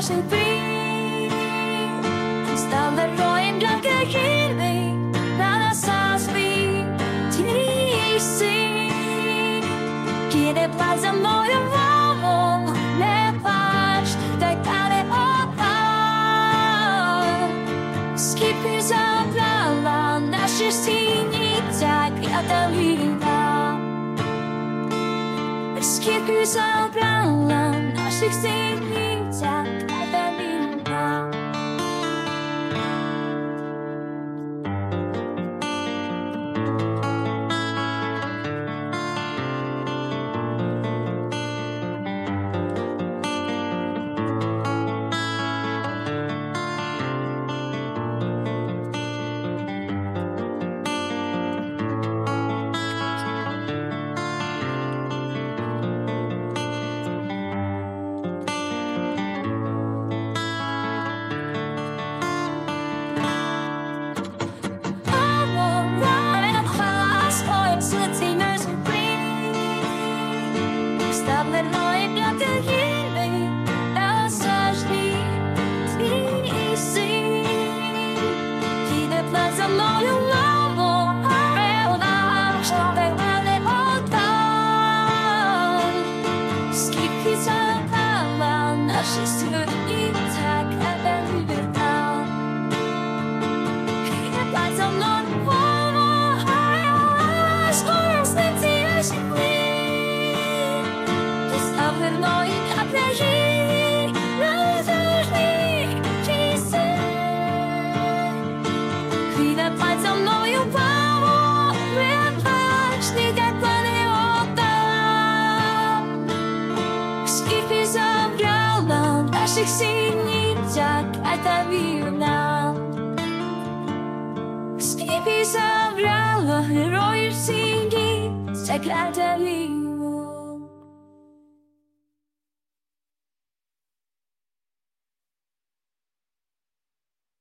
sig fri. Stannar rojen glömker till mig. Nada sas vi till sig. Ge det plats av moje vamo. Ne patrz, tak ale opa. Skipy zabrala naše sínice Katalína. Skipy zabrala našich sínice Katalína. Našich síničák Katalína. Skipy zabrala, heroje síničák Katalína.